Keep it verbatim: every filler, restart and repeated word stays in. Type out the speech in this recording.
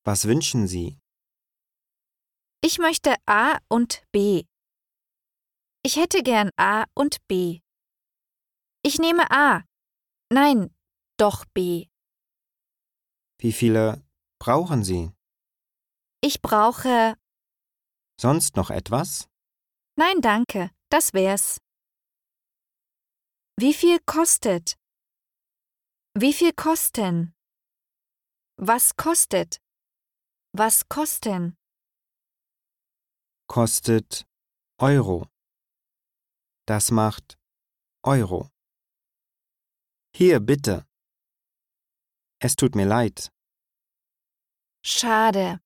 Was wünschen Sie? Ich möchte A und B. Ich hätte gern A und B. Ich nehme A. Nein, doch B. Wie viele brauchen Sie? Ich brauche... Sonst noch etwas? Nein, danke, das wär's. Wie viel kostet? Wie viel kosten? Was kostet? Was kosten? Kostet Euro. Das macht Euro. Hier, bitte. Es tut mir leid. Schade.